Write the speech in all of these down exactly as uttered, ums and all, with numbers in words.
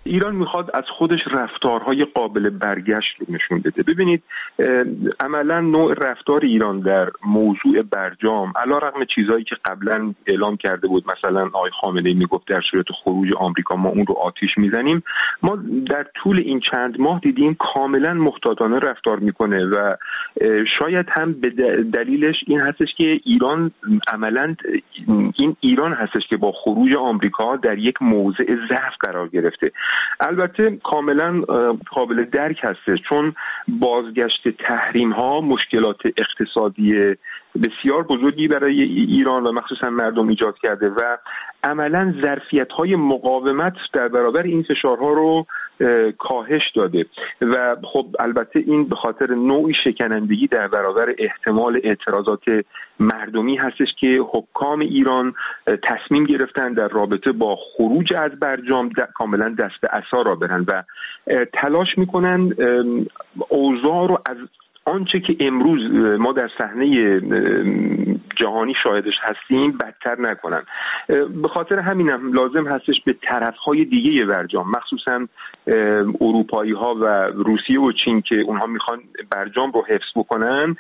ایران میخواد از خودش رفتارهای قابل برگشت رو نشون بده. ببینید عملا نوع رفتار ایران در موضوع برجام علیرغم چیزایی که قبلا اعلام کرده بود، مثلا آقای خامنه‌ای میگفت در صورت خروج آمریکا ما اون رو آتیش میزنیم، ما در طول این چند ماه دیدیم کاملا محتاطانه رفتار میکنه و شاید هم به دلیلش این هستش که ایران عملا این ایران هستش که با خروج آمریکا در یک موضع ضعف قرار گرفته. البته کاملا قابل درک هستش چون بازگشت تحریم ها مشکلات اقتصادی بسیار بزرگی برای ایران و مخصوصا مردم ایجاد کرده و عملا ظرفیت‌های مقاومت در برابر این فشارها رو کاهش داده و خب البته این به خاطر نوعی شکنندگی در برابر احتمال اعتراضات مردمی هستش که حکام ایران تصمیم گرفتن در رابطه با خروج از برجام کاملا دست به عصا را برن و تلاش میکنن اوضاع رو از آنچه که امروز ما در صحنه جهانی شاهدش هستیم بدتر نکنن. به خاطر همینم لازم هستش به طرفهای دیگه برجام، مخصوصا اروپایی ها و روسیه و چین که اونها میخوان برجام رو حفظ بکنن،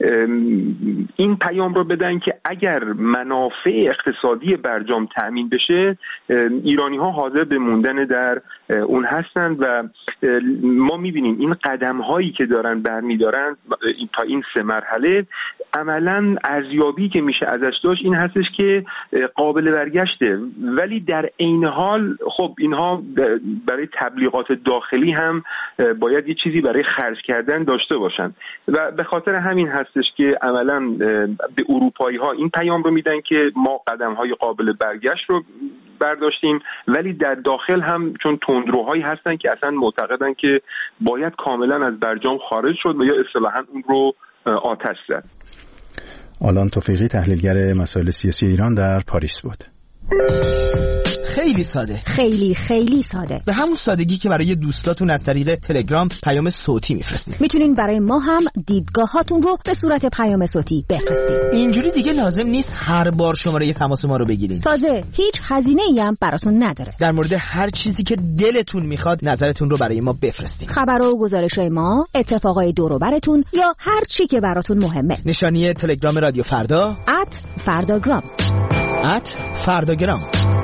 این پیام رو بدن که اگر منافع اقتصادی برجام تأمین بشه ایرانی ها حاضر به موندن در اون هستن و ما میبینیم این قدم هایی که دارن برمیدارن تا این سه مرحله عملاً ارزیابی که میشه ازش داشت این هستش که قابل برگشته، ولی در عین حال خب اینها برای تبلیغات داخلی هم باید یه چیزی برای خرج کردن داشته باشن و به خاطر همین هستش که عملاً به اروپایی ها این پیام رو میدن که ما قدم های قابل برگشت رو برداشتیم، ولی در داخل هم چون تندروهایی هستن که اصلا معتقدن که باید کاملا از برجام خارج شد و یا اصطلاحاً اون رو آتش زد. آلان توفیقی تحلیلگر مسائل سیاسی ایران در پاریس بود. خیلی ساده، خیلی خیلی ساده، به همون سادگی که برای دوستاتون از طریق تلگرام پیام صوتی میفرستید. میتونین برای ما هم دیدگاهاتون رو به صورت پیام صوتی بفرستید. اینجوری دیگه لازم نیست هر بار شماره تماس ما رو بگیرید. تازه هیچ هزینه‌ای هم براتون نداره. در مورد هر چیزی که دلتون میخواد نظرتون رو برای ما بفرستید. خبر و گزارش‌های ما، اتفاقای دور و براتون یا هر چی که براتون مهمه. نشانی تلگرام رادیو فردا ات فرداگرام ات فرداگرام.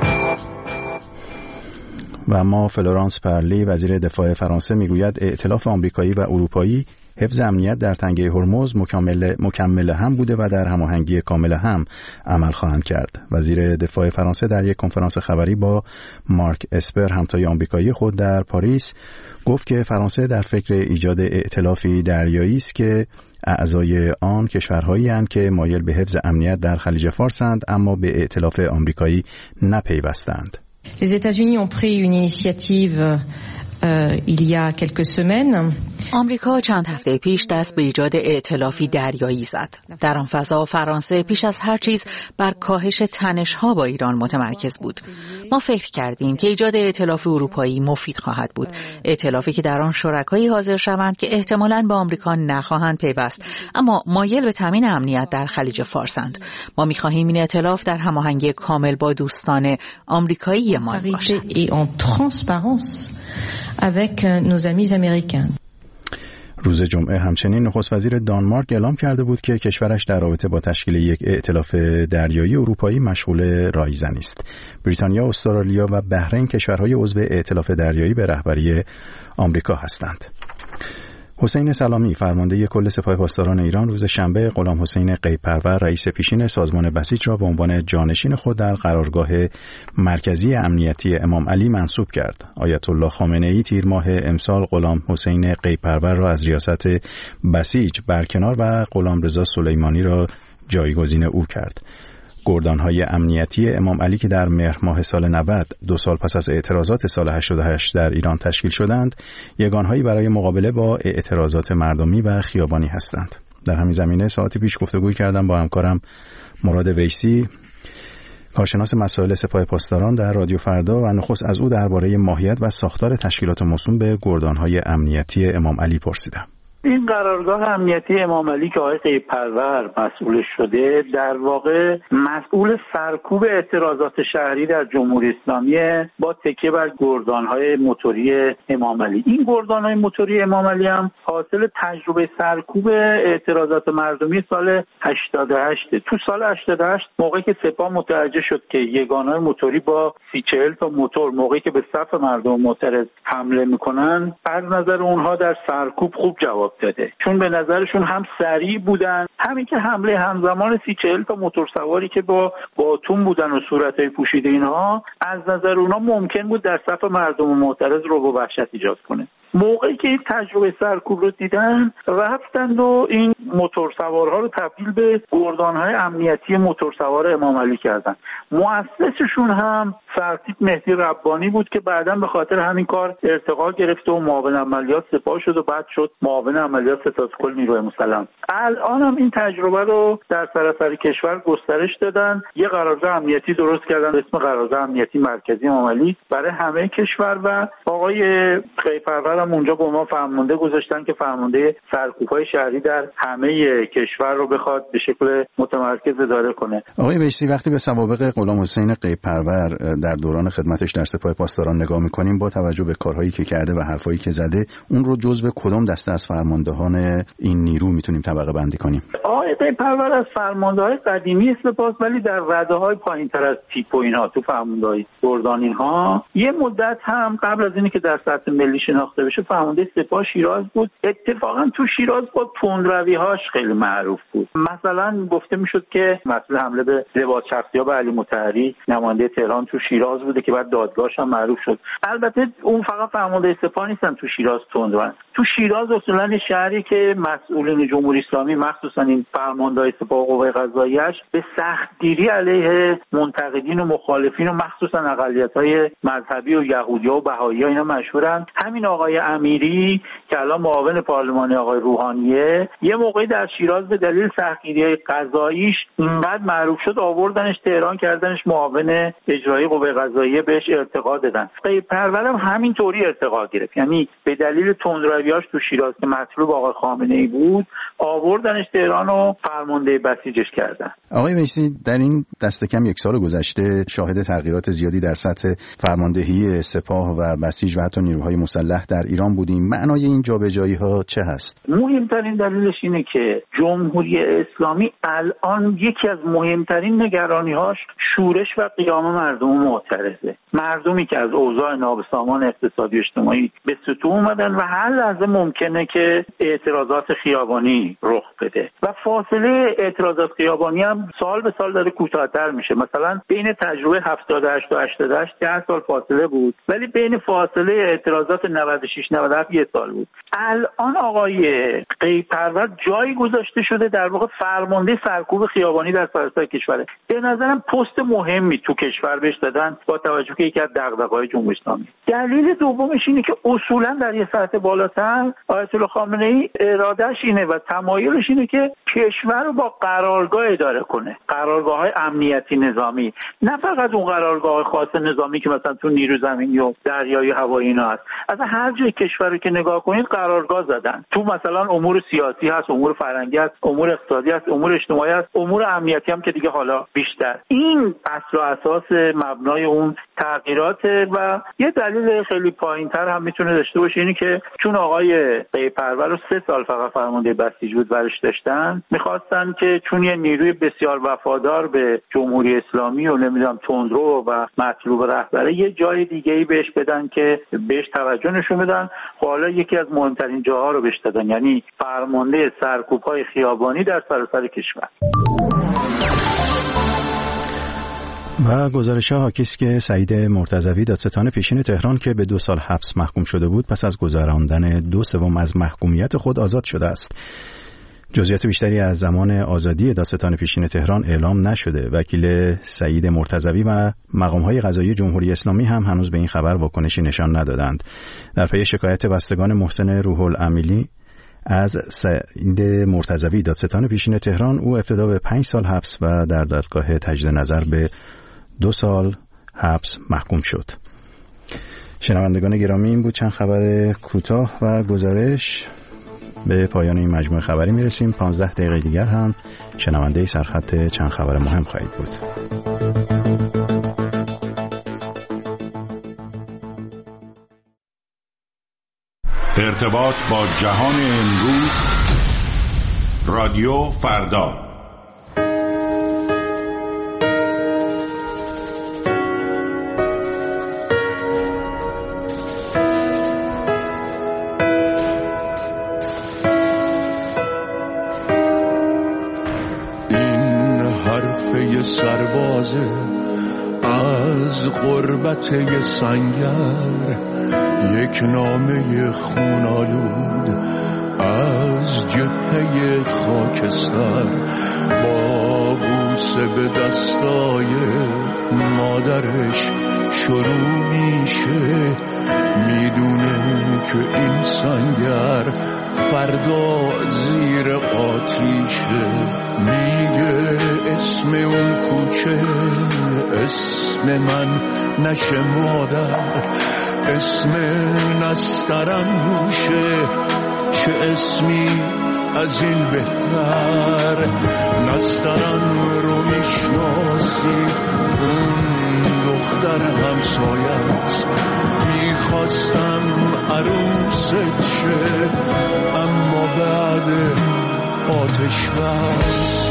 و اما فلورانس پارلی وزیر دفاع فرانسه میگوید ائتلاف آمریکایی و اروپایی حفظ امنیت در تنگه هرمز مکمل مکمل هم بوده و در هماهنگی کامل هم عمل خواهند کرد. وزیر دفاع فرانسه در یک کنفرانس خبری با مارک اسپر همتای آمریکایی خود در پاریس گفت که فرانسه در فکر ایجاد ائتلافی دریایی است که اعضای آن کشورهایی اند که مایل به حفظ امنیت در خلیج فارسند اما به ائتلاف آمریکایی نپیوستند. Les États-Unis ont pris une initiative euh, il y a quelques semaines. آمریکا چند هفته پیش دست به ایجاد ائتلافی دریایی زد. در آن فضا فرانسه پیش از هر چیز بر کاهش تنش‌ها با ایران متمرکز بود. ما فکر کردیم که ایجاد ائتلاف اروپایی مفید خواهد بود. ائتلافی که در آن شرکایی حاضر شوند که احتمالاً با آمریکا نخواهند پیوست، اما مایل به تامین امنیت در خلیج فارسند. ما می‌خواهیم این ائتلاف در هماهنگی کامل با دوستان آمریکایی ما باشد. روز جمعه همچنین نخست وزیر دانمارک اعلام کرده بود که کشورش در رابطه با تشکیل یک ائتلاف دریایی اروپایی مشغول رایزنی است. بریتانیا، استرالیا و بحرین کشورهای عضو ائتلاف دریایی به رهبری آمریکا هستند. حسین سلامی فرمانده کل سپاه پاسداران ایران روز شنبه غلام حسین قیپرور رئیس پیشین سازمان بسیج را به عنوان جانشین خود در قرارگاه مرکزی امنیتی امام علی منصوب کرد. آیت الله خامنه‌ای تیر ماه امسال غلام حسین قیپرور را از ریاست بسیج برکنار و غلامرضا سلیمانی را جایگزین او کرد. گردانهای امنیتی امام علی که در مهر ماه سال نود دو سال پس از اعتراضات سال هشتاد و هشت در ایران تشکیل شدند، یگانهایی برای مقابله با اعتراضات مردمی و خیابانی هستند. در همین زمینه ساعتی پیش گفتگوی کردم با همکارم مراد ویسی، کارشناس مسائل سپاه پاسداران در رادیو فردا، و نخست از او درباره ماهیت و ساختار تشکیلات موسوم به گردانهای امنیتی امام علی پرسیدم. این قرارگاه امنیتی امام علی که آقای غیب پرور مسئول شده، در واقع مسئول سرکوب اعتراضات شهری در جمهوری اسلامی با تکیه بر گردان‌های موتوری امام علی. این گردان‌های موتوری امام علی هم حاصل تجربه سرکوب اعتراضات مردمی سال هشتاد و هشت. تو سال هشتاد و هشت موقعی که سپاه متوجه شد که یگان‌های موتوری با سی چهل تا موتور موقعی که به صف مردم معترض حمله میکنن، از نظر اونها در سرکوب خوب جواب داده، چون به نظرشون هم سریع بودن، همین که حمله همزمان سی چهل تا موتور سواری که با باتون بودن و صورتای پوشیده اینها، از نظر اونها ممکن بود در صف مردم معترض رعب و وحشت ایجاد کنه. موقعی که این تجربه سرکوب رو دیدن، رفتند و این موتور سوارها رو تبدیل به گردان‌های امنیتی موتور سوار امام علی کردن. مؤسسشون هم سرتیپ مهدی ربانی بود که بعداً به خاطر همین کار ارتقا گرفت و معاون عملیات سپاه شد و بعد شد معاون عملیات ستادکل نیروی مسلح. الان هم این تجربه رو در سراسر کشور گسترش دادن، یه قرارگاه امنیتی درست کردن به اسم قرارگاه امنیتی مرکزی امام علی برای همه کشور و آقای غیب پرور هم اونجا به ما فرمانده گذاشتن که فرمانده سرکوب‌های شهری در همه کشور رو بخواد به شکل متمرکز اداره کنه. آقای ویسی، وقتی به سوابق غلام حسین غیب پرور در دوران خدمتش در سپاه پاسداران نگاه می‌کنیم، با توجه به کارهایی که کرده و حرفایی که زده، اون رو جزو کدام دسته از فرماندهان این نیرو میتونیم طبقه بندی کنیم؟ آقای غیب پرور از فرمانده‌های قدیمی سپاه، ولی در رده‌های پایین‌تر از تیپ و اینها، تو فرمانده‌های گردان اینها یه مدت هم قبل از اینی که در سطح ملی شناخته بشه فرمانده سپاه شیراز بود. اتفاقا تو شیراز با تندروی‌هاش خیلی معروف بود. مثلا گفته میشد که مسئول حمله به لواط شخصیاب علی مطهری نماینده تهران تو شیراز بوده که بعد دادگاهش هم معروف شد. البته اون فقط فرمانده سپاه نیستن تو شیراز تندروان. تو شیراز اصولا شهری که مسئولین جمهوری اسلامی مخصوصا این فرماندهای سپاه و قوه قضاییش به سختگیری علیه منتقدین و مخالفین و مخصوصا اقلیت‌های مذهبی و یهودی‌ها و بهائی‌ها اینا مشهورن. همین آقای امیری که الان معاون پارلمانی آقای روحانیه، یه موقعی در شیراز به دلیل سختگیری‌های قضاییش اینقدر معروف شد آوردنش تهران کردنش معاون اجرایی قوه قضاییه، بهش ارتقا دادن. غیب پرورم همینطوری ارتقا گرفت، یعنی به دلیل تندرویاش تو شیراز که مطلوب آقای خامنه‌ای بود آوردنش تهران و فرمانده بسیجش کردن. آقای ویسی، در این دست کم یک سال گذشته شاهد تغییرات زیادی در سطح فرماندهی سپاه و بسیج و حتی نیروهای مسلح در ایران بودیم. معنای این جابجایی‌ها چه هست؟ مهمترین دلیلش اینه که جمهوری اسلامی الان یکی از مهمترین نگرانی‌هاش شورش و قیام مردم معترضه. مردمی که از اوضاع نابسامان اقتصادی و اجتماعی به ستون اومدن و هر لحظه ممکنه که اعتراضات خیابانی رخ بده و فاصله اعتراضات خیابانی هم سال به سال داره کوتاه‌تر میشه. مثلا بین تجربه هفتاد و هشت و هشتاد و هشت ده سال فاصله بود، ولی بین فاصله اعتراضات نود و شش نود و هفت یک سال بود. الان آقای غیب پرور جایی گذاشته شده در واقع فرمانده سرکوب خیابانی در سراسر کشور. به نظرم پست مهمی تو کشور بهش دادن با توجه که یکی از دغدغه‌های جمهوری اسلامی. دلیل دومش اینه که اصولا در یه سطح بالاتر آیت الله خامنه‌ای ارادهش اینه و تمایلش اینه که کشور رو با قرارگاه اداره کنه، قرارگاه‌های امنیتی نظامی، نه فقط اون قرارگاه خاص نظامی که مثلا تو نیرو زمینی و دریایی هوایی اینا هست. از هر جای کشور رو که نگاه کنید قرارگاه زدن. تو مثلا امور سیاسی هست، امور فرهنگی هست، امور اقتصادی هست، امور اجتماعی هست، امور امنیتی هم که دیگه حالا بیشتر. این اصل و اساس مبنای اون تغییرات و یه دلیل خیلی پایین‌تر هم میتونه داشته باشه اینی که چون آقای غیب پرور رو سه سال فقط فرمانده بسیج بود برش داشتن، میخواستن که چون یه نیروی بسیار وفادار به جمهوری اسلامی و نمیدونم تندرو و مطلوب رهبره یه جای دیگه‌ای بهش بدن که بهش توجه نشون بدن. حالا یکی از مهمترین جاها رو بهش دادن، یعنی فرمانده سرکوب‌های خیابانی در سراسر کشور. و گزارش حاکی است که سعید مرتضوی دادستان پیشین تهران که به دو سال حبس محکوم شده بود پس از گذراندن دو سوم از محکومیت خود آزاد شده است. جزئیات بیشتری از زمان آزادی دادستان پیشین تهران اعلام نشده. وکیل سعید مرتضوی و مقام‌های قضایی جمهوری اسلامی هم هنوز به این خبر واکنشی نشان ندادند. در پی شکایت بستگان محسن روح الامیلی از سعید مرتضوی دادستان پیشین تهران، او ابتدا به پنج سال حبس و در دادگاه تجدید نظر به دو سال حبس محکوم شد. شنوندگان گرامی، این بود چند خبر کوتاه و گزارش به پایان این مجموعه خبری میرسیم. پانزده دقیقه دیگر هم شنونده سرخط چند خبر مهم خواهید بود. ارتباط با جهان امروز، رادیو فردا. این حرفه سربازه از غربت سنگر، یک نامه خونالود از جبهه خاکستر، با بوسه به دستای مادرش شروع میشه. میدونه که این سنگر فردا زیر آتیشه. میگه اسم اون کوچه اسم من نشه مادر، اسم نسترن روشه، چه اسمی از این بهتر. نسترن رو میشناسی، اون دختر همسایه است. میخواستم عروست شه، اما بعد آتش بس.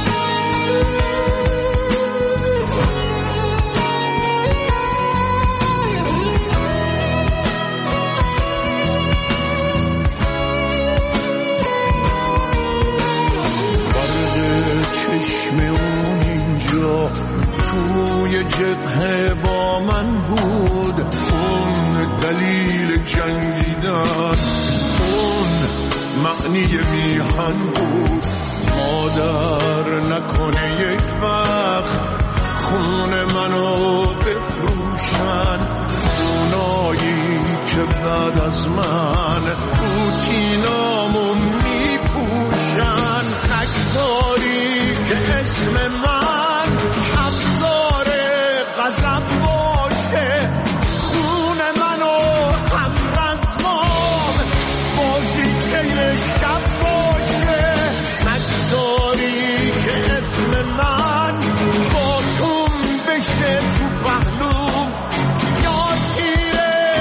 توی جبهه با من بود، اون دلیل جنگیدن، اون معنی میهن بود. مادر نکنه یک وقت خون منو بفروشن، اونایی که بعد از من روتینامو میپوشن. نگذاری که اسم من ابزار غضب باشه، خون منو هم رزمام بازیچه شب باشه. نگذاری که اسم من با توم بشه تو پهلوم، یا تیر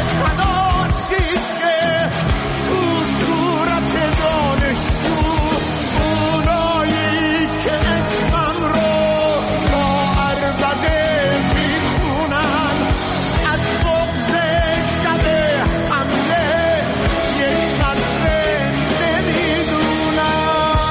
تناشیشه تو صورت دانشجو. اونایی که اسمم رو با عربده میخونن، از بغض شب حمله یک قطره نمیدونن.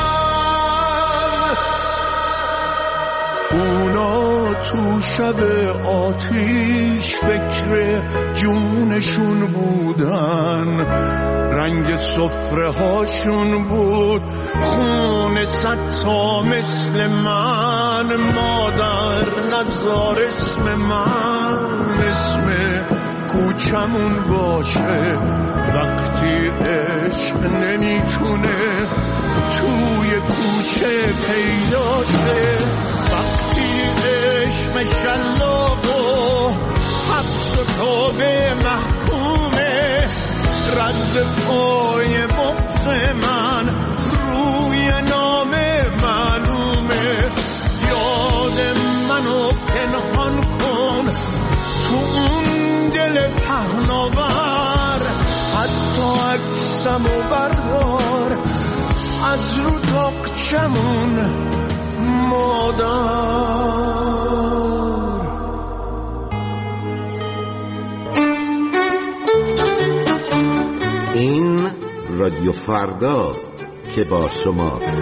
اونا تو شب آتیش فکر جونشون بودن، رنگ سفره هاشون بود خون ستا مثل من. مادر نزار اسم من اسم کوچمون باشه، وقتی عشق نمیتونه توی کوچه پیدا شه. وقتی عشق شلاق و حبس و توبه محکومه، رد پای بغض من روی نام معلومه. یاد منو پنهان کن تو اون دل پهناور، حتی عکسمو بردار از رو تاقچمون مادر. این رادیو فرداست که با شماست.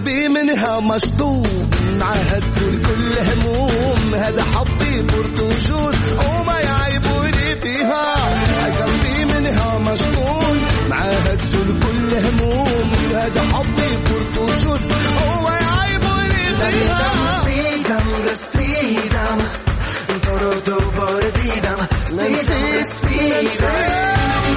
قلبي منها مشطوب معها تزول كل هموم هذا حبي برتجول وما يعيبوني فيها قلبي منها مشطول معها تزول كل هموم هذا حبي برتجول وما يعيبوني فيها رسیدم رسیدم تو رو دوباره دیدم رسیدم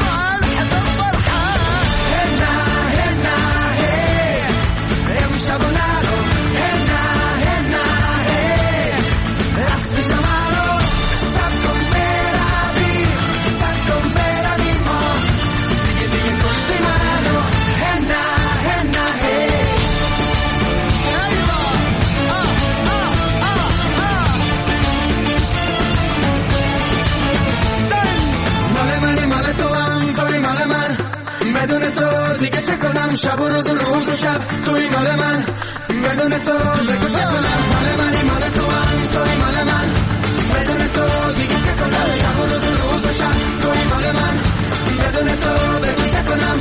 بدون تو دیگه چه کنم شب و روز و روز و شب توی مال من بدون تو بگو چه کنم مال منی مال تو هم توی مال من بدون تو دیگه چه کنم شب و روز و روز و شب توی مال من بدون تو بگو چه کنم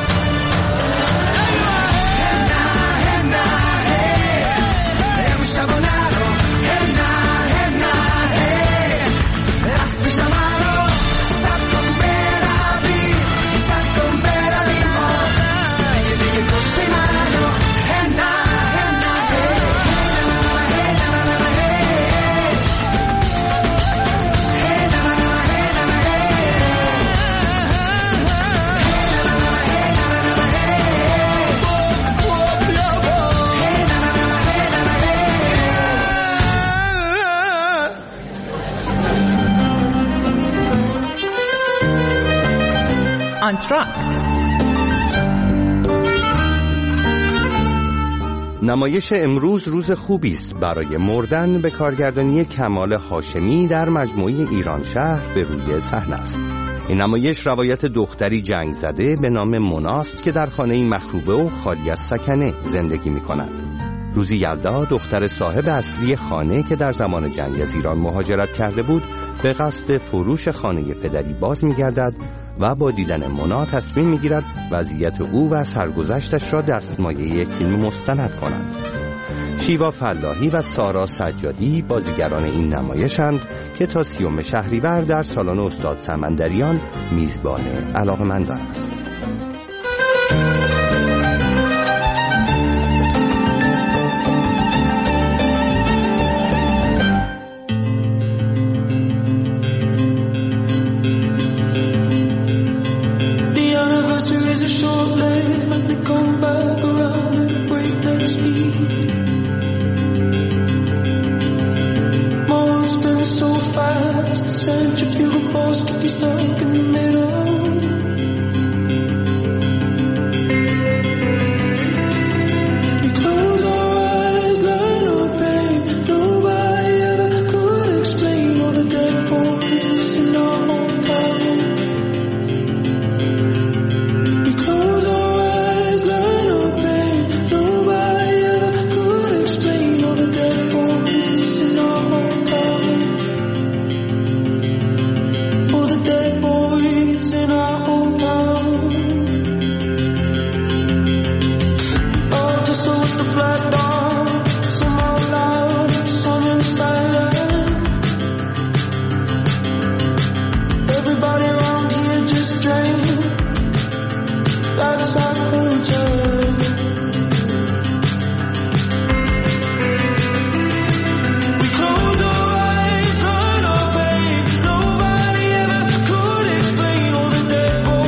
نمایش امروز روز خوبی است برای مردن به کارگردانی کمال هاشمی در مجموعه ایران شهر به روی صحنه است. این نمایش روایت دختری جنگ زده به نام مناست که در خانه‌ای مخروبه و خالی از سکنه زندگی می‌کند. روزی یلدا دختر صاحب اصلی خانه که در زمان جنگ از ایران مهاجرت کرده بود به قصد فروش خانه پدری باز می‌گردد و با دیدن مونا تصمیم می‌گیرد وضعیت او و سرگذشتش را دستمایه یک فیلم مستند کند. شیوا فلاحی و سارا سجادی بازیگران این نمایشند که تا سیوم شهریور در سالن استاد سمندریان میزبان علاقه‌مندان است.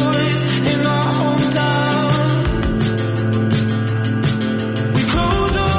We close our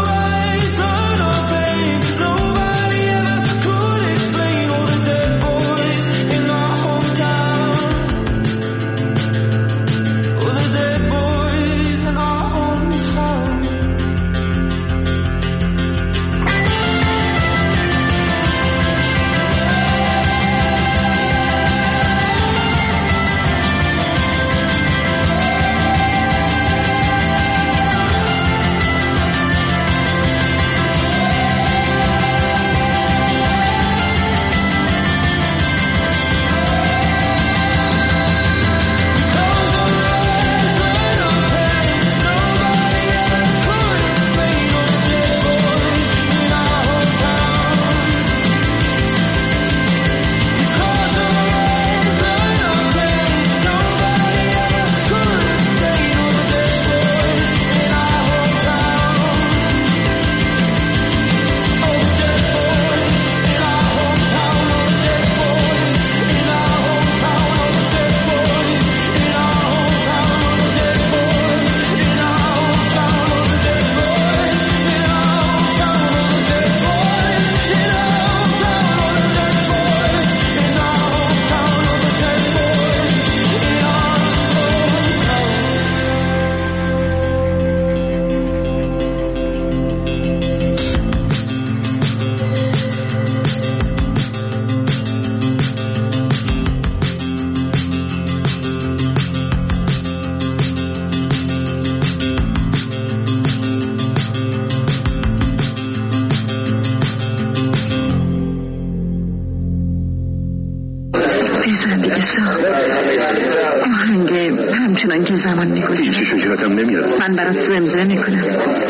من برات زمزمه میکنم.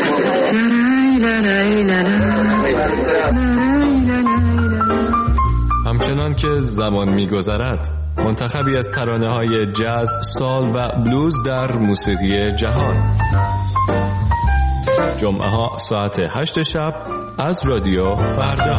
همچنان که زمان میگذرد منتخبی از ترانه‌های جاز، سال و بلوز در موسیقی جهان. جمعه ها ساعت هشت شب از رادیو فردا.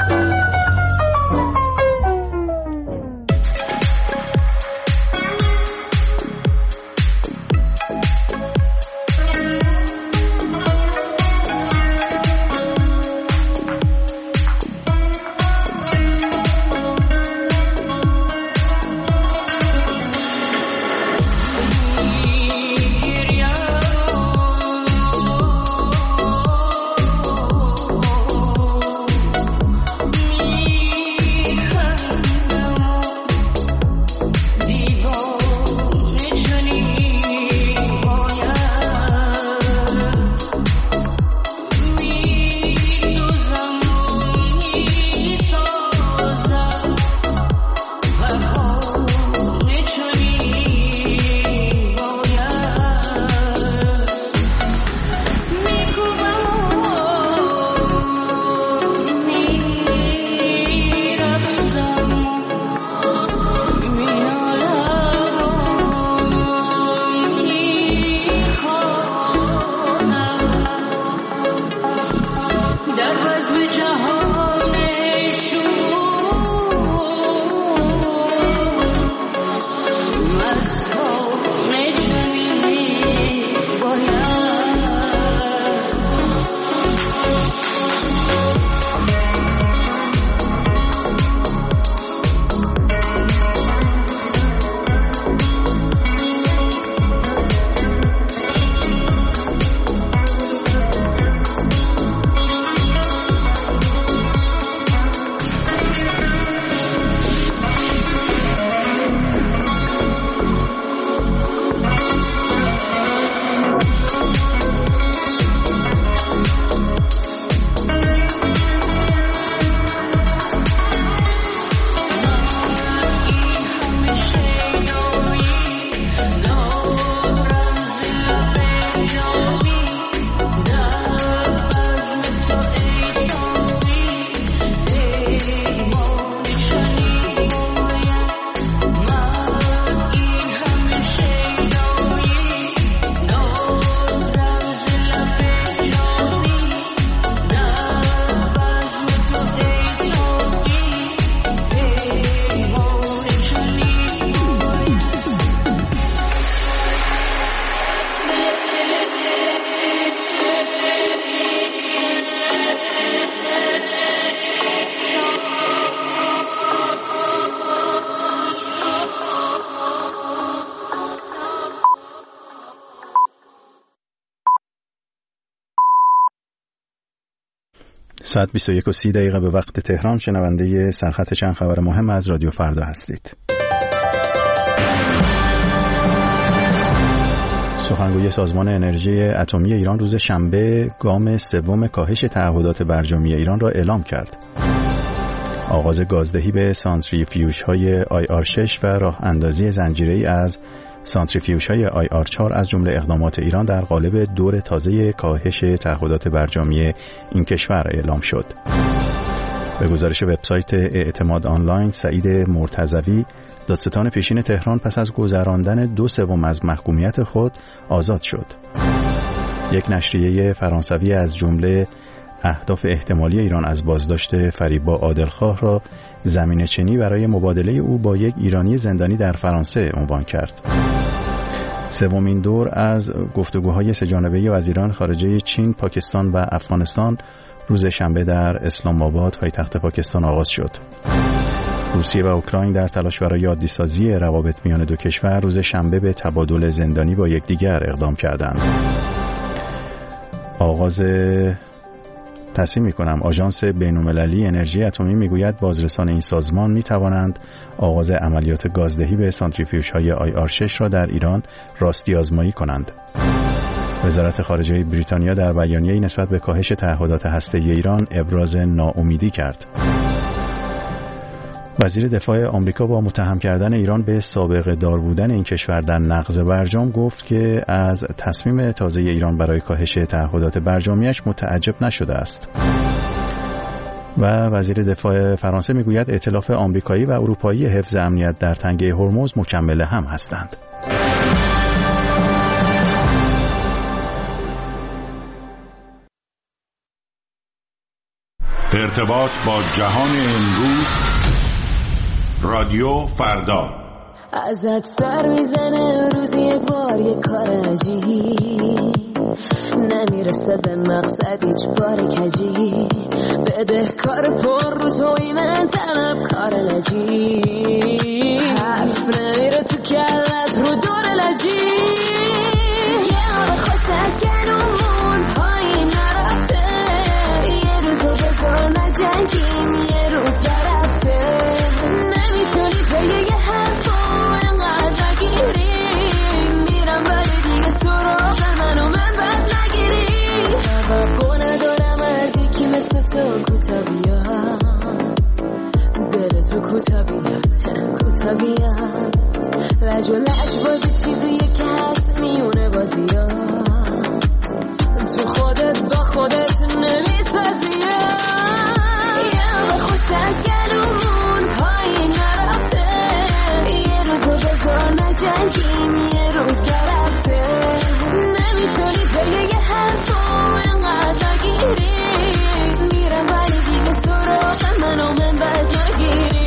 ساعت بیست و یک و سی دقیقه به وقت تهران. شنونده سرخط چند خبر مهم از رادیو فردا هستید. سخنگوی سازمان انرژی اتمی ایران روز شنبه گام سوم کاهش تعهدات برجامی ایران را اعلام کرد. آغاز گازدهی به سانتریفیوژهای آی آر شش و راه اندازی زنجیره‌ای از سانتریفیوژهای آی آر چهار از جمله اقدامات ایران در قالب دور تازه کاهش تعهدات برجامی این کشور اعلام شد. به گزارش وبسایت اعتماد آنلاین، سعید مرتضوی، دادستان پیشین تهران پس از گذراندن دو سوم از محکومیت خود آزاد شد. یک نشریه فرانسوی از جمله اهداف احتمالی ایران از بازداشت فریبا عادلخواه را زمینه‌چینی برای مبادله او با یک ایرانی زندانی در فرانسه عنوان کرد. سومین دور از گفتگوهای سه‌جانبه وزیران خارجه چین، پاکستان و افغانستان روز شنبه در اسلام آباد پایتخت پاکستان آغاز شد. روسیه و اوکراین در تلاش برای عادی‌سازی روابط میان دو کشور روز شنبه به تبادل زندانی با یکدیگر اقدام کردند. آغاز تصمیم می‌کنم آژانس بین‌المللی انرژی اتمی میگوید بازرسان این سازمان می‌توانند آغاز عملیات گازدهی به سانتریفیوژهای آی آر شش را در ایران راستی آزمایی کنند. وزارت خارجه بریتانیا در بیانیه‌ای نسبت به کاهش تعهدات هسته‌ای ایران ابراز ناامیدی کرد. وزیر دفاع آمریکا با متهم کردن ایران به سابقه دار بودن این کشور در نقض برجام گفت که از تصمیم تازه ایران برای کاهش تعهدات برجامیش متعجب نشده است. و وزیر دفاع فرانسه میگوید ائتلاف آمریکایی و اروپایی حفظ امنیت در تنگه هرمز مکمل هم هستند. ارتباط با جهان امروز، رادیو فردا. ازت سر میزنه روزی یک بار یک کار عجیب، نمیرسه به مقصد هیچ بار کجی، بده کار پر رو توی من طلب کار نجیب، حرف نمیره تو کلت رو دور لجی، یه آب خوش از گلومون پایین نرفته، یه روزو بذار نجنگیم یه روز نرفته، نمیتونی پیه یه حرفو انقدر نگیری، میرم ولی دیگه سراغ منو من بد نگیری، توقع ندارم از یکی مثل تو کوتا بیاد، دل تو کوتا بیاد کوتا بیاد، لج و لج بازی چیزیه که هست میونه بازیات، تو خودت با خودت نمیسازی، یه به خوش از گلومون پایین نرفته، یه روزو بذار نجنگیم یه روز نرفته، نمیتونی پیه یه حرفو انقدر نگیری، میرم ولی دیگه سراغ منو من بد نگیری.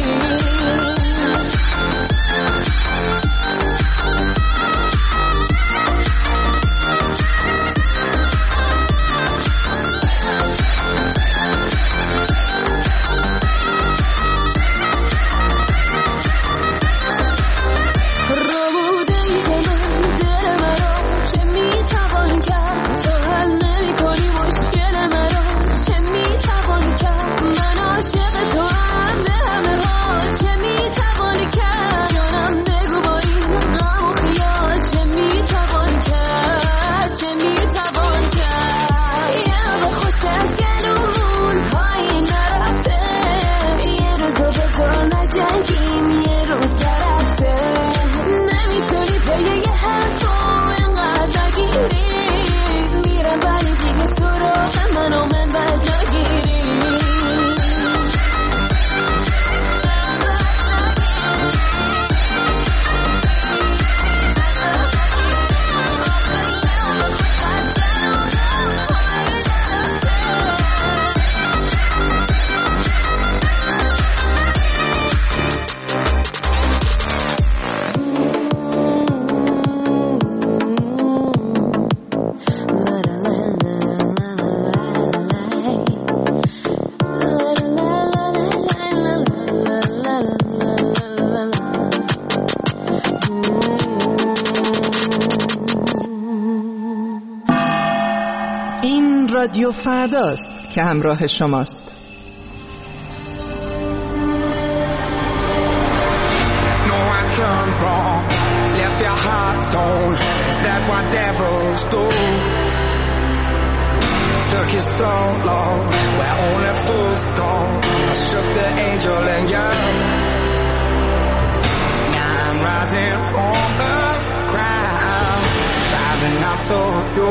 رادیو فرداست که همراه شماست. No, I done wrong, left your heart torn. Is that what devils do? Took you so long, where only fools go. I shook the angel in you. Now I'm rising from the crowd, rising up to you.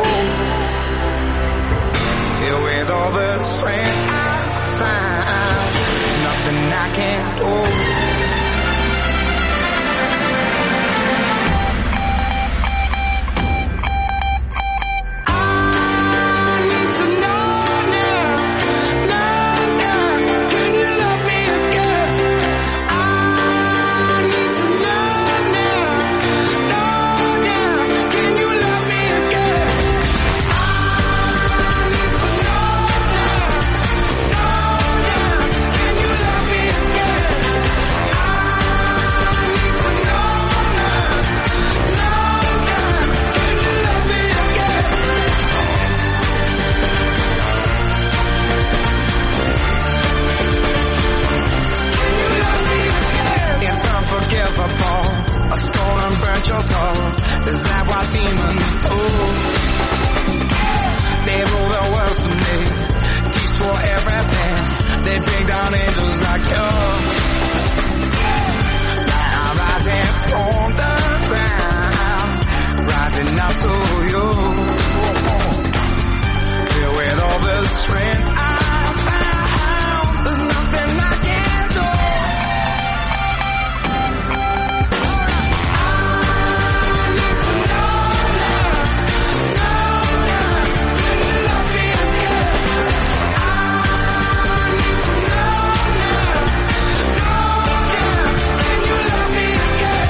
Filled with all the strength I find, there's nothing I can't do. Is that what demons do? They rule the world to me, destroy everything. They bring down angels like you. on the ground, rising up to you. Filled with all the strength I found, there's nothing I can't do. I need to know now, know now, can you love me again? I need to know now, know now, can you love me again?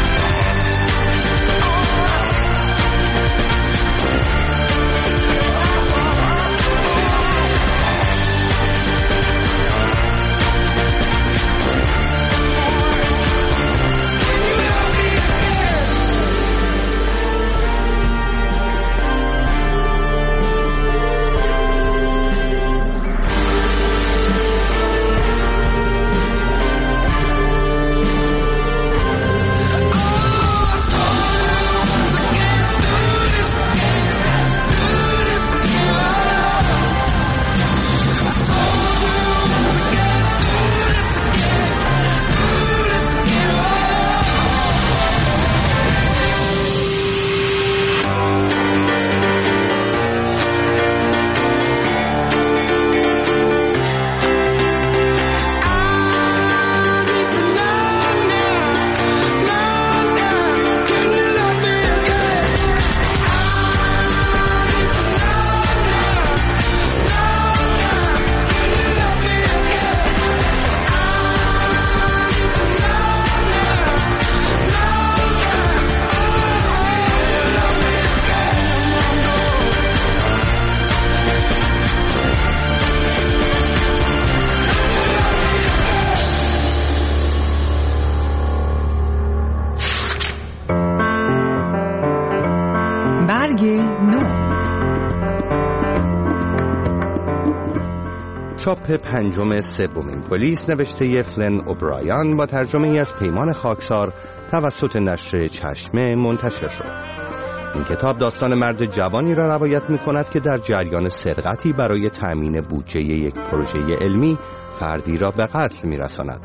چاپ پنجم سومین پلیس نوشته فلن اوبرایان با ترجمه از پیمان خاکسار توسط نشر چشمه منتشر شد. این کتاب داستان مرد جوانی را روایت می کند که در جریان سرقتی برای تأمین بودجه یک پروژه علمی فردی را به قتل می رساند.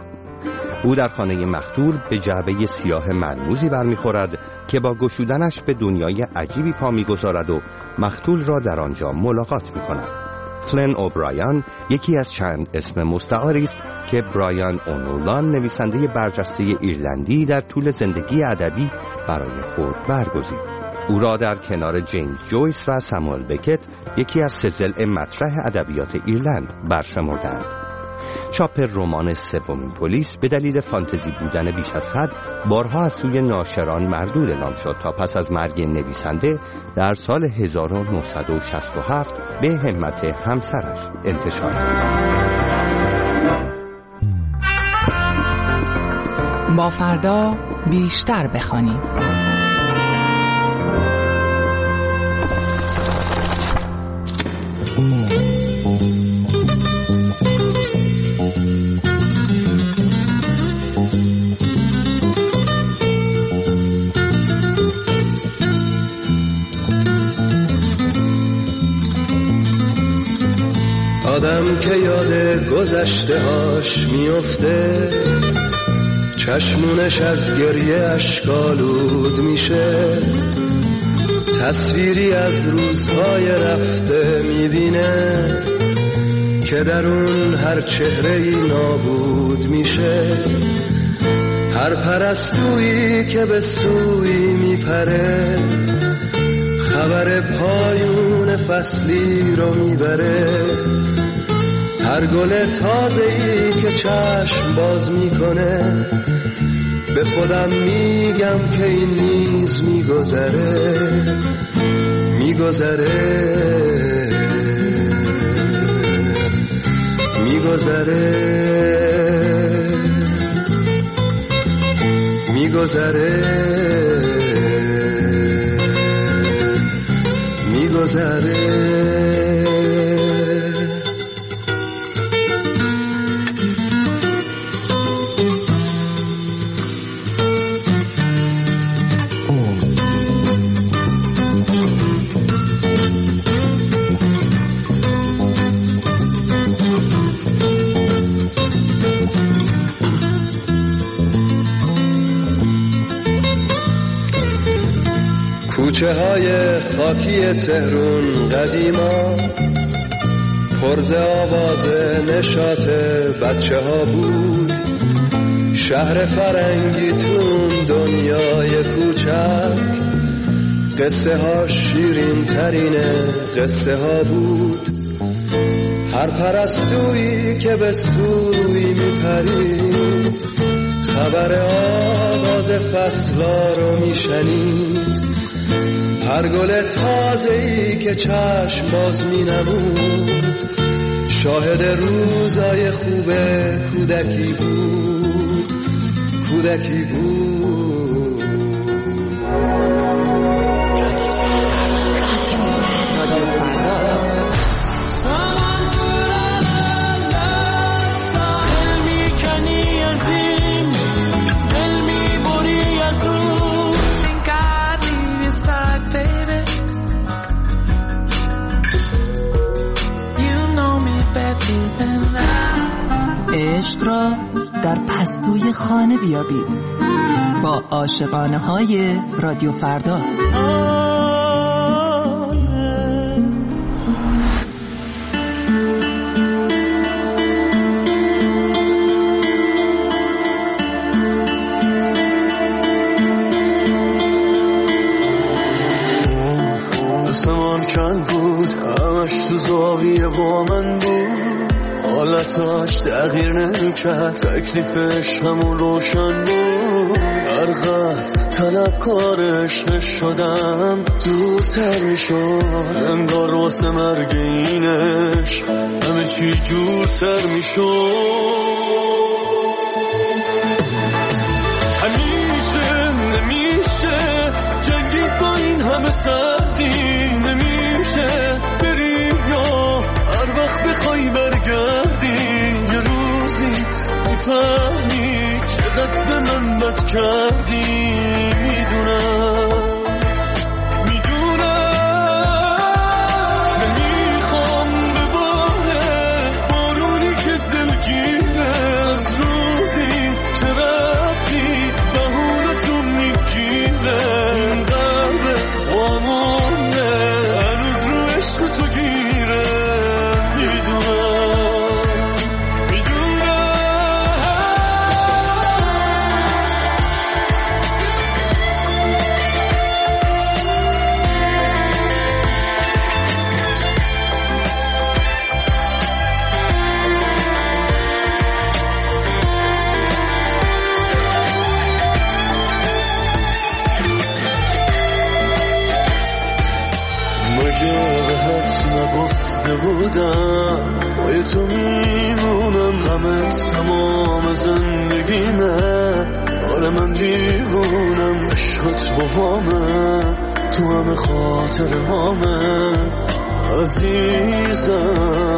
او در خانه مقتول به جعبه سیاه مرموزی برمیخورد که با گشودنش به دنیای عجیبی پا میگذارد و مقتول را در آنجا ملاقات می کند. فلن اوبرایان یکی از چند اسم مستعاری است که برایان اونولان نویسنده برجسته ایرلندی در طول زندگی ادبی برای خود برگزید. او را در کنار جیمز جویس و ساموئل بکت یکی از سه ضلع مطرح ادبیات ایرلند برشمردند. چاپ رمان سومین پلیس به دلیل فانتزی بودن بیش از حد بارها از سوی ناشران مردود اعلام شد تا پس از مرگ نویسنده در سال هزار و نهصد و شصت و هفت به همت همسرش انتشار با فردا بیشتر بخوانیم. آدم که یاد گذشته هاش میفته، چشمونش از گریه اشکالود میشه، تصویری از روزهای رفته میبینه که در اون هر چهره‌ای نابود میشه. هر پرستویی که به سوی میپره، خبر پایون فصلی رو میبره. هر گل تازه‌ای که چشم باز میکنه، به خودم میگم که این نیز میگذره میگذره میگذره میگذره میگذره کوچه‌های خاکی تهرون قدیما پرز آواز نشاط بچه ها بود. شهر فرنگیتون دنیای کوچک قصه ها شیرین ترین قصه ها بود. هر پرستویی که به سوی میپرید خبر آغاز فصلا رو میشنید. هر گل تازه‌ای که چشم باز مینمود شاهد روزای خوب کودکی بود، کودکی بود. عشق را در پستوی خانه بیابید با عاشقانه های رادیو فردا. آسمان کن بود همش تو زاویه با من بود. حالتاش تغییر نمیکرد تکلیفش همون روشن بود. هر قد طلبکارش نشدم دورتر میشد. انگار واسه مرگ اینش همه چی جورتر میشد. همیشه نمیشه جنگید با این همه سردی. نمیشه بری یا هر وقت بخوای برگردی. یه روزی میفهمی چقدر به من بد کردی. میدونم میدونم نمیخوام بباره بارونی که دلگیره. از روزی که رفتی بهونتون میگیره. این قلب آمونه هنوز رو عشق تو گیره. نگفته بودم با تو میمونم غمت تمام زندگیمه. آره من دیوونم عشقت با همه تو همه خاطر همه عزیزم.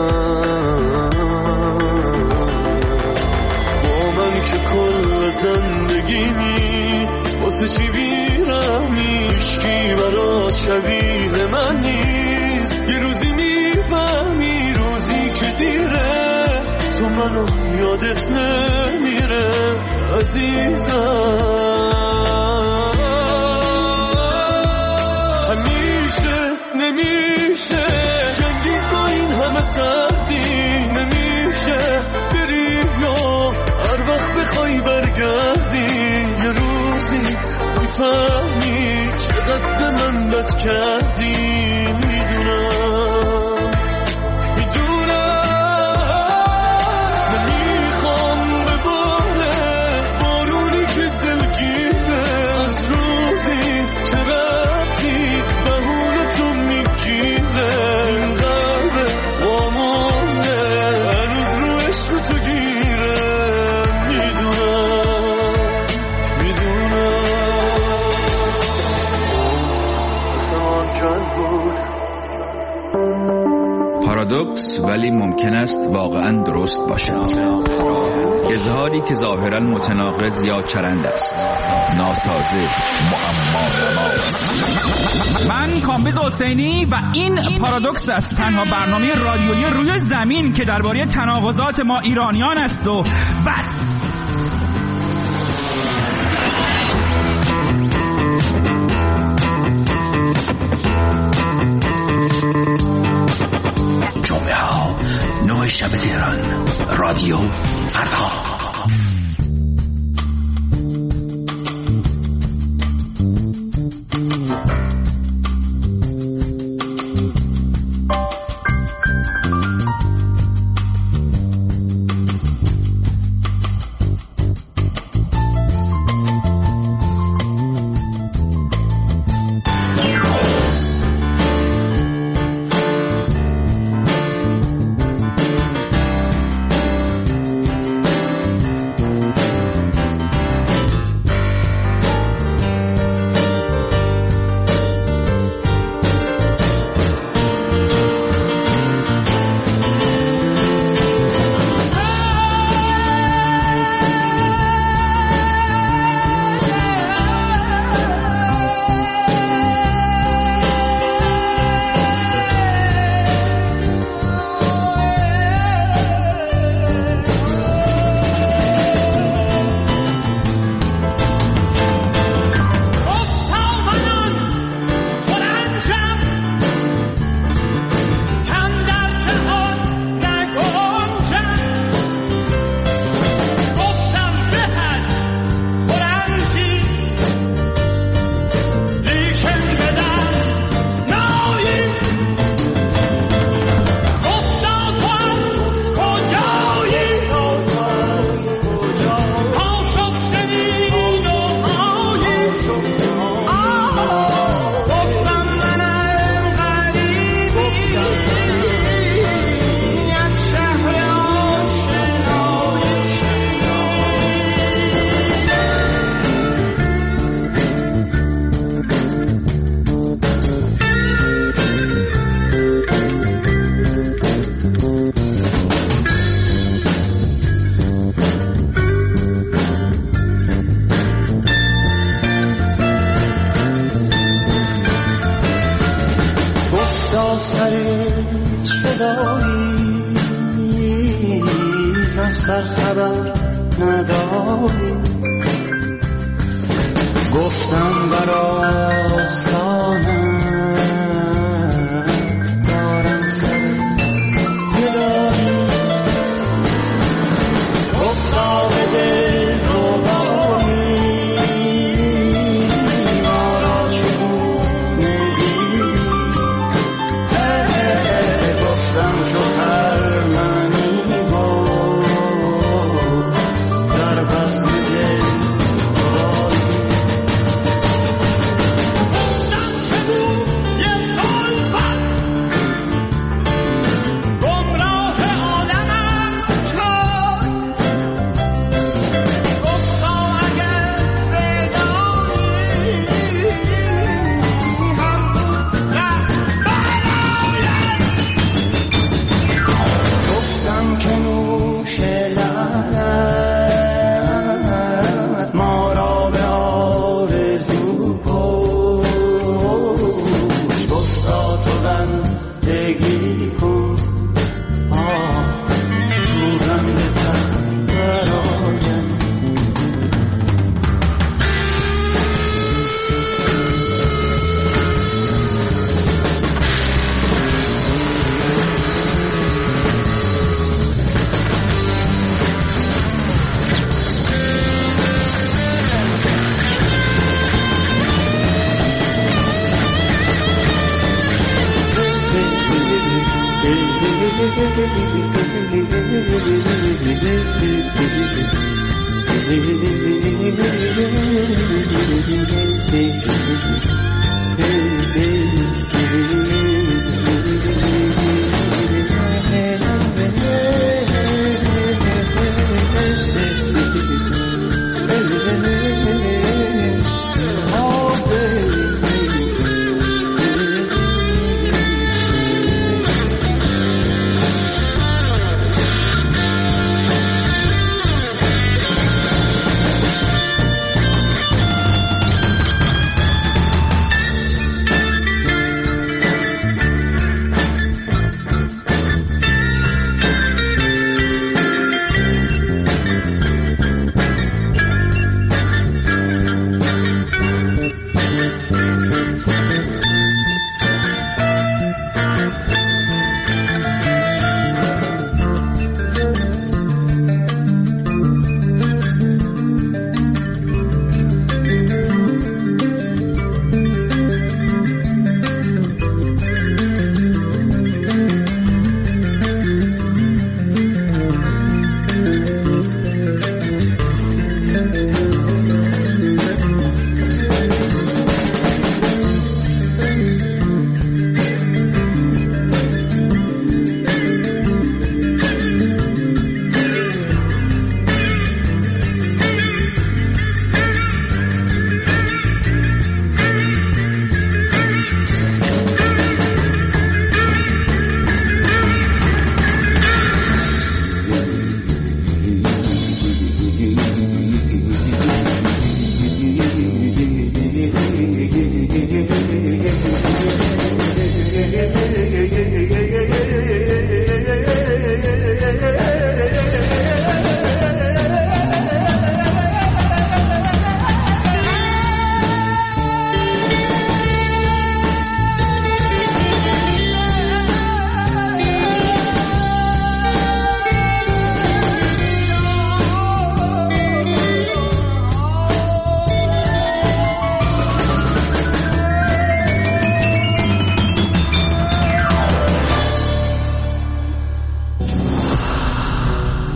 با من که کل زندگیمی واسه چی بیرم هیچکی برات شبیه من نیست. یه روزی میفهمی روزی که دیره تو منو یادت نمیره عزیزم. همیشه نمیشه جنگی با این همه سردی. نمیشه بری یا هر وقت بخوای برگردی. یه روزی میفهمی چقدر به من بد کردی. میدونم میدونم نمیخوام بباره بارونی که دلگیره. از روزی که رفتی بهونتون میگیره. این قلب آمونه هنوز رو عشق تو گیره. میدونم میدونم پارادوکس ولی ممکن است واقعا درست باشد. اظهاری که ظاهرا متناقض یا چرند است، ناسازه، معما. من کامبیز حسینی و این پارادوکس است، تنها برنامه رادیویی روی زمین که درباره تناقضات ما ایرانیان است و بس. نه شب تهران. رادیو فردا.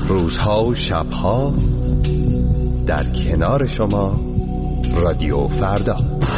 روزها و شبها در کنار شما رادیو فردا.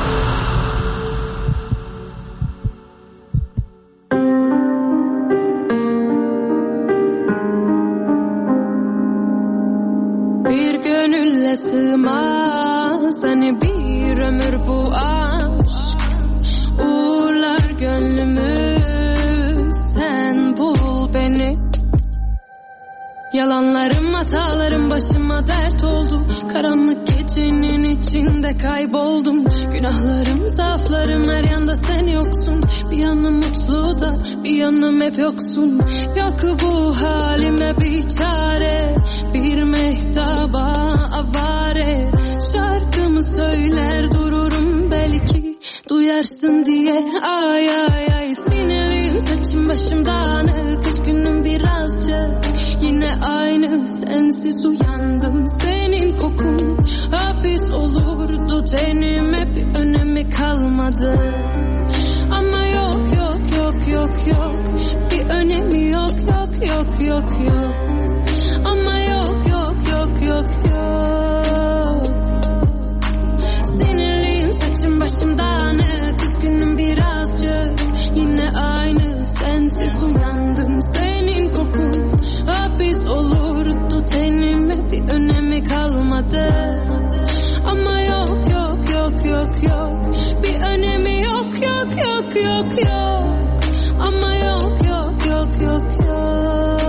Bir gönülle sığmaz hani bir ömür bu aşk, uğurlar gönlümü, sen bul beni. Yalanlarım, hatalarım başıma dert oldu. Karanlık gecenin içinde kayboldum. Günahlarım, zaaflarım, her yanda sen yoksun. Bir yanım mutlu da bir yanım hep yoksun. Yok bu halime bir çare, bir mehtaba avare. Şarkımı söyler dururum belki, duyarsın diye. Ay ay ay, sinirliyim, saçım başım dağınık, üzgünüm birazcık. Yine aynı, sensiz uyandım, senin kokun hapis olurdu tenime, bir önemi kalmadı. Ama yok yok yok yok yok, bir önemi yok yok yok yok yok. Ama yok yok yok yok yok. Sinirliyim, saçım başım dağınık, üzgünüm birazcık. Yine aynı, sensiz uyandım, senin kokun hapis olurdu tenime, bir önemi kalmadı. Ama yok yok yok yok yok, bir önemi yok yok yok yok yok. Ama yok yok yok yok yok.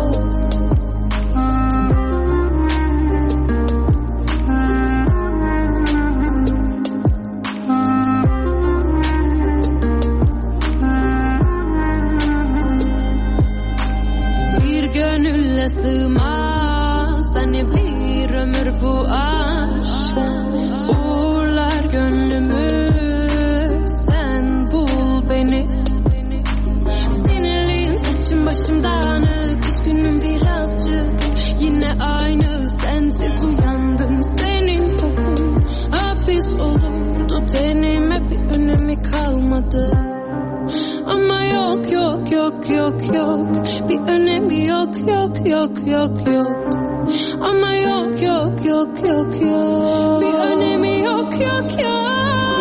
Bir gönülle sığmaz hani bir ömür bu aşk, uğurlar gönlümü, sen bul beni. Sinirliyim, saçım başım dağınık, üzgünüm birazcık. Yine aynı, sensiz uyandım, senin kokun hapis olurdu tenime, bir önemi kalmadı. Ama yok yok yok yok yok, bir önemi yok yok yok yok yok. Ama yok yok yok yok yok, bir önemi yok yok yok.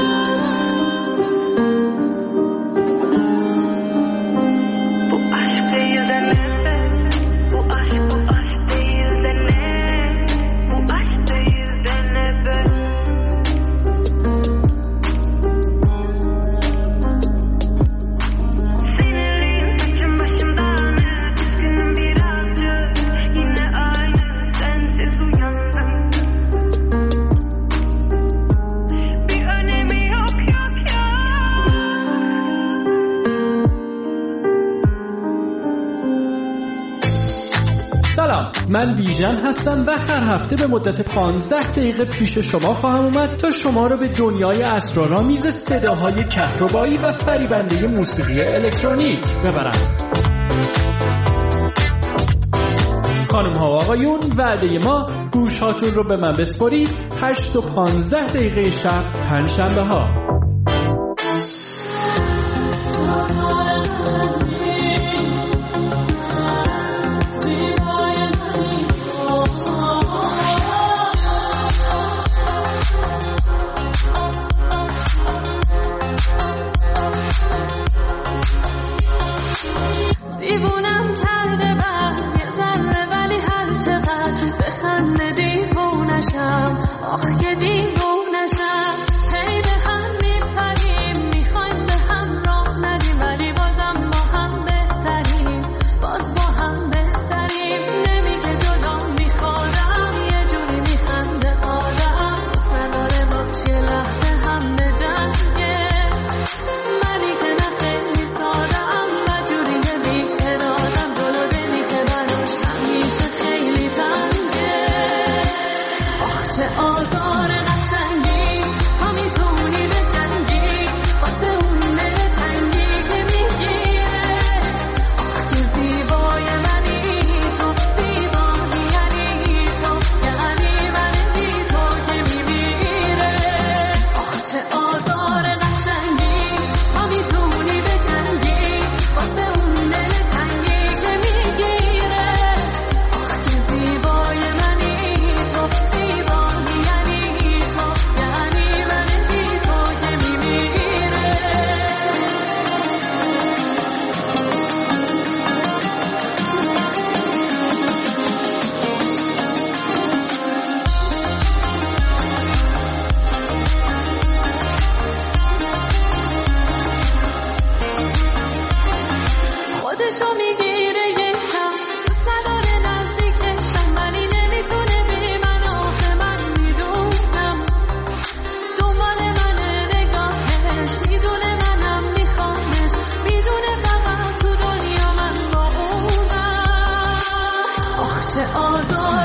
Bu aşk değil de ne? Bu aşk bu aşk değil de ne? Bu aşk değil de ne be? Sinirliyim, saçım başım dağınık, üzgünüm birazcık. Yine aynı, sensiz uyandım. Bir önemi yok yok yok. سلام، من بیژن هستم و هر هفته به مدت پانزده دقیقه پیش شما خواهم اومد تا شما رو به دنیای اسرارآمیز صداهای کهربایی و فریبنده موسیقی الکترونیک ببرم. خانم ها و آقایون، وعده ما گوش هاتون رو به من بسپارید هشت و پانزده دقیقه شب پنج شنبه ها. دیوونم کرده بر یه ذره، ولی هر چقدر بخنده دیوونشم، آخ که دیوونشم. هی به هم میپریم، میخوایم به هم راه ندیم، ولی بازم با هم بهتریم، باز با هم بهتریم. نمیگه جدا میخوادم، یه جوری میخنده آدم، سناره باش یه لحظه هم به جنگه. منی که نه خیلی سادم و جوریه بی ارادم، جلو دلی که براش همیشه خیلی تنگه. آخ چه آزار قشنگ چه آزار